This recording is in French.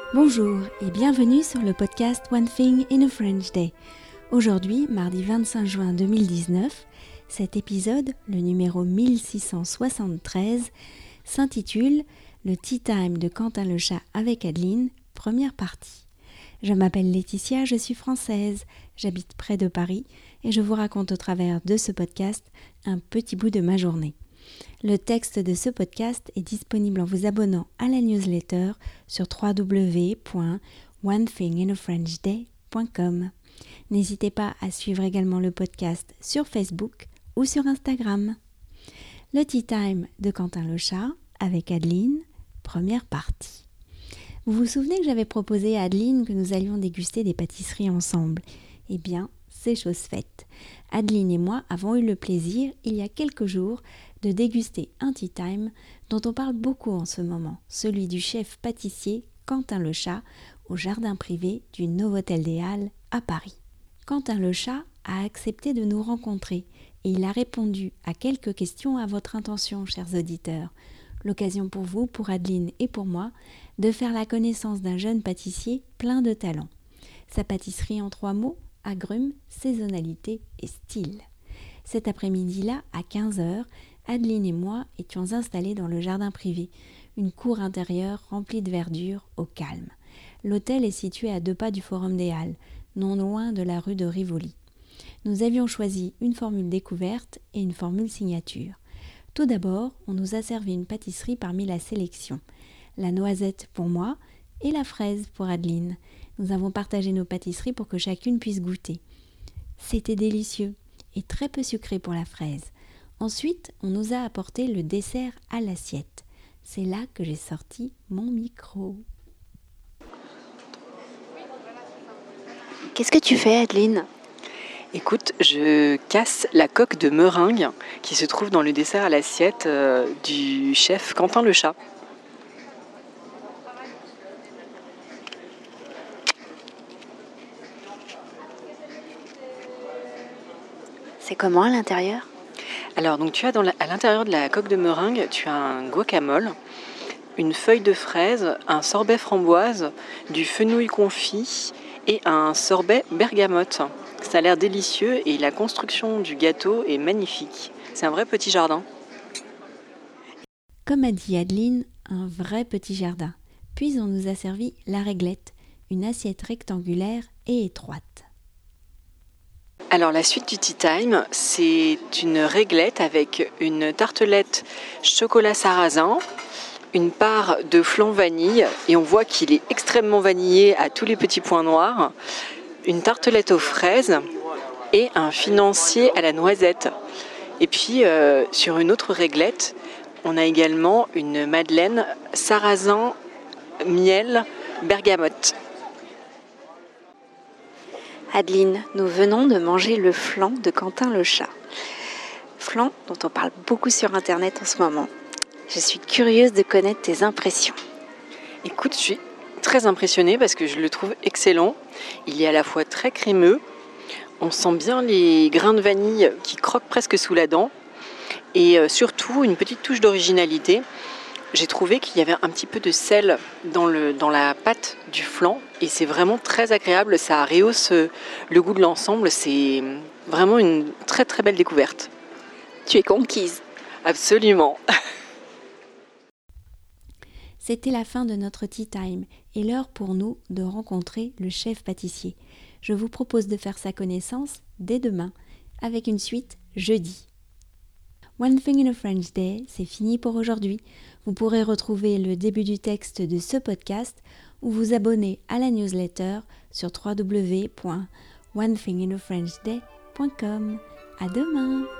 Bonjour et bienvenue sur le podcast One Thing in a French Day. Aujourd'hui, mardi 25 juin 2019, cet épisode, le numéro 1673, s'intitule « Le Tea Time de Quentin le chat avec Adeline », première partie. Je m'appelle Laetitia, je suis française, j'habite près de Paris et je vous raconte au travers de ce podcast un petit bout de ma journée. Le texte de ce podcast est disponible en vous abonnant à la newsletter sur www.onethinginafrenchday.com. N'hésitez pas à suivre également le podcast sur Facebook ou sur Instagram. Le Tea Time de Quentin le chat avec Adeline, première partie. Vous vous souvenez que j'avais proposé à Adeline que nous allions déguster des pâtisseries ensemble ? Eh bien, c'est chose faite. Adeline et moi avons eu le plaisir, il y a quelques jours, de déguster un tea time dont on parle beaucoup en ce moment, celui du chef pâtissier Quentin le chat au jardin privé du Novotel des Halles à Paris. Quentin le chat a accepté de nous rencontrer et il a répondu à quelques questions à votre intention, chers auditeurs. L'occasion pour vous, pour Adeline et pour moi, de faire la connaissance d'un jeune pâtissier plein de talent. Sa pâtisserie en 3 mots, agrumes, saisonnalité et style. Cet après-midi-là, à 15h, Adeline et moi étions installés dans le jardin privé, une cour intérieure remplie de verdure au calme. L'hôtel est situé à 2 pas du Forum des Halles, non loin de la rue de Rivoli. Nous avions choisi une formule découverte et une formule signature. Tout d'abord, on nous a servi une pâtisserie parmi la sélection. La noisette pour moi et la fraise pour Adeline. Nous avons partagé nos pâtisseries pour que chacune puisse goûter. C'était délicieux et très peu sucré pour la fraise. Ensuite, on nous a apporté le dessert à l'assiette. C'est là que j'ai sorti mon micro. Qu'est-ce que tu fais, Adeline ? Écoute, je casse la coque de meringue qui se trouve dans le dessert à l'assiette du chef Quentin le chat. C'est comment à l'intérieur ? Alors, donc tu as à l'intérieur de la coque de meringue, tu as un guacamole, une feuille de fraise, un sorbet framboise, du fenouil confit et un sorbet bergamote. Ça a l'air délicieux et la construction du gâteau est magnifique. C'est un vrai petit jardin. Comme a dit Adeline, un vrai petit jardin. Puis on nous a servi la réglette, une assiette rectangulaire et étroite. Alors la suite du tea time, c'est une réglette avec une tartelette chocolat sarrasin, une part de flan vanille et on voit qu'il est extrêmement vanillé à tous les petits points noirs, une tartelette aux fraises et un financier à la noisette. Et puis sur une autre réglette, on a également une madeleine sarrasin, miel, bergamote. Adeline, nous venons de manger le flan de Quentin le chat. Flan dont on parle beaucoup sur Internet en ce moment. Je suis curieuse de connaître tes impressions. Écoute, je suis très impressionnée parce que je le trouve excellent. Il est à la fois très crémeux, on sent bien les grains de vanille qui croquent presque sous la dent et surtout une petite touche d'originalité. J'ai trouvé qu'il y avait un petit peu de sel dans la pâte du flan et c'est vraiment très agréable, ça rehausse le goût de l'ensemble, c'est vraiment une très très belle découverte. Tu es conquise. Absolument. C'était la fin de notre tea time et l'heure pour nous de rencontrer le chef pâtissier. Je vous propose de faire sa connaissance dès demain avec une suite jeudi. One Thing in a French Day, c'est fini pour aujourd'hui. Vous pourrez retrouver le début du texte de ce podcast ou vous abonner à la newsletter sur www.onethinginafrenchday.com. À demain!